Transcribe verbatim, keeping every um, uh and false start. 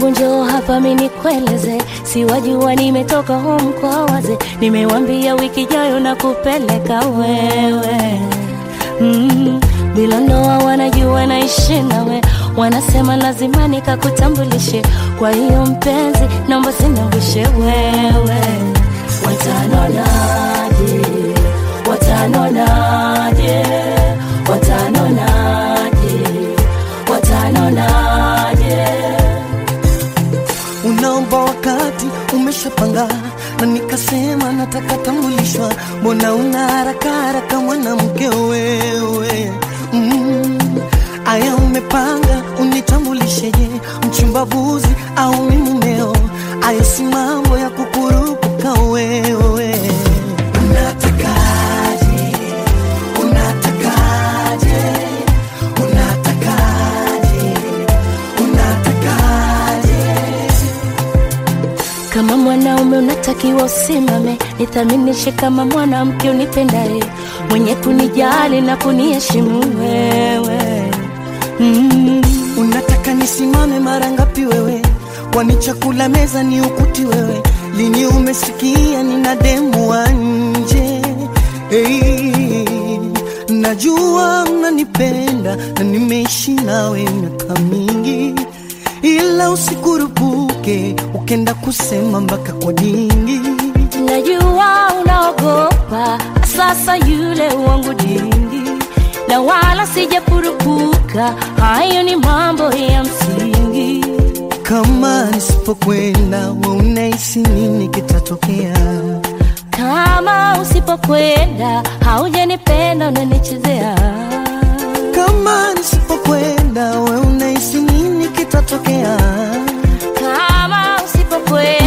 wangu njoo hapa mimi nikueleze, si wajua nimetoka home kwa waze, nimewambia wiki ijayo na kupeleka wewe. Mm, bila ndoa wanajua naishi nawe, wanasema lazima nikakutambulishe, kwa hiyo mpenzi naomba siniangushe wewe. Watanonaje, watanonaje, watanonaje, watanonaje. Unaomba wakati umeshapanga, na nikasema nataka tambulishwa, mbona una haraka haraka mwanamke wewe? Mm, aya umepanga unitambulisheje, mchumbavuzi au mimi mumeo? Ayo si mambo ya kukurupuka wewe. Unatakaje, unatakaje, unatakaje, unatakaje. Kama mwanaume unatakiwa usimame, nithaminishe kama mwanamke unipendaye, mwenye kunijali na kuniheshimu wewe. Mm. Unataka nisimame mara ngapi wewe? Kwani chakula meza ni ukuti wewe? Lini umesikia nina demu wa nje? Hey, najua mnanipenda na nimeishi nawe miaka mingi, ila usikurupuke ukenda kusema mpaka kwa dingi. Najua unaogopa sasa yule wangu dingi, na wala sijakurupuka, hayo ni mambo ya msingi. Kama nisipokwenda wewe unahisi nini kitatokea? Kama usipokwenda haujanipenda unanichezea. Kama nisipokwenda wewe unahisi nini kitatokea? Kama usipokwenda